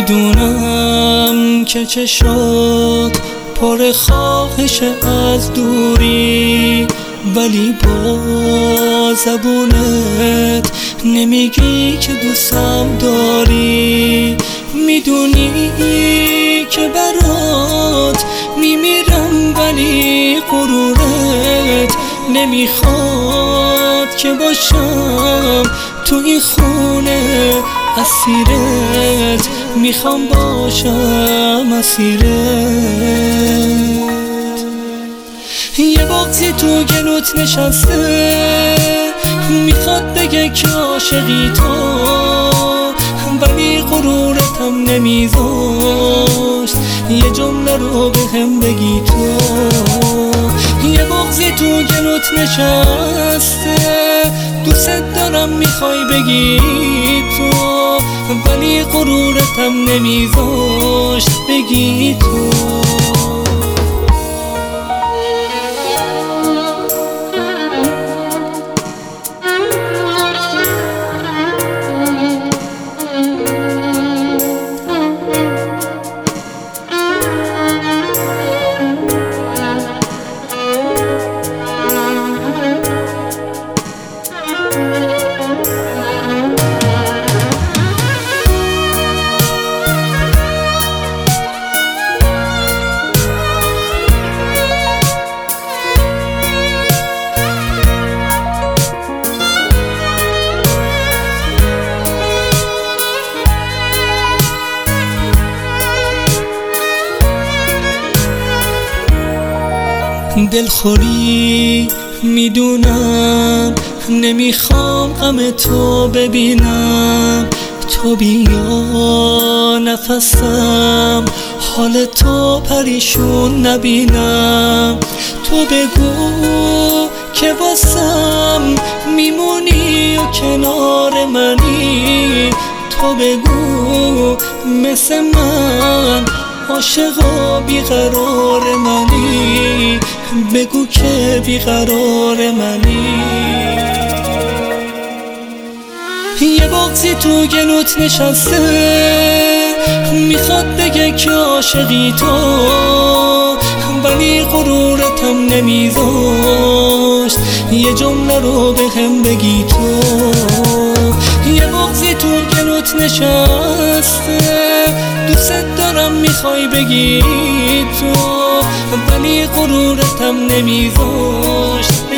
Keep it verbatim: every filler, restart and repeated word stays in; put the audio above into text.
میدونم که چشات پر خواهش از دوری، ولی با زبونت نمیگی که دوستم داری. میدونی که برات میمیرم، ولی غرورت نمیخواد که باشم تو این خونه اسیرت. میخوام باشم اسیرت. یه بغضی تو گلوت نشسته، میخواد بگه که عاشقی تو، ولی غرورتم نمیذاشت یه جمله رو به هم بگی تو. یه بغضی تو گلوت نشسته، دوست دارم میخوای بگی تو، ولی غرورتم نمیذاشت بگی تو. دلخوری میدونم، نمیخوام غم تو ببینم. تو بیا نفسم حال تو پریشون نبینم. تو بگو که واسم میمونی و کنار منی. تو بگو مثل من عاشق و بیقرار منی. بگو که بیقرار منی. یه بغضی تو گلوت نشسته، میخواد بگه که عاشقی تو، ولی غرورتم نمیذاشت یه جمله رو به هم بگی تو. یه بغضی تو گلوت نشسته، دوست دارم میخوای بگی تو، ولی غرورتم نمیذاشت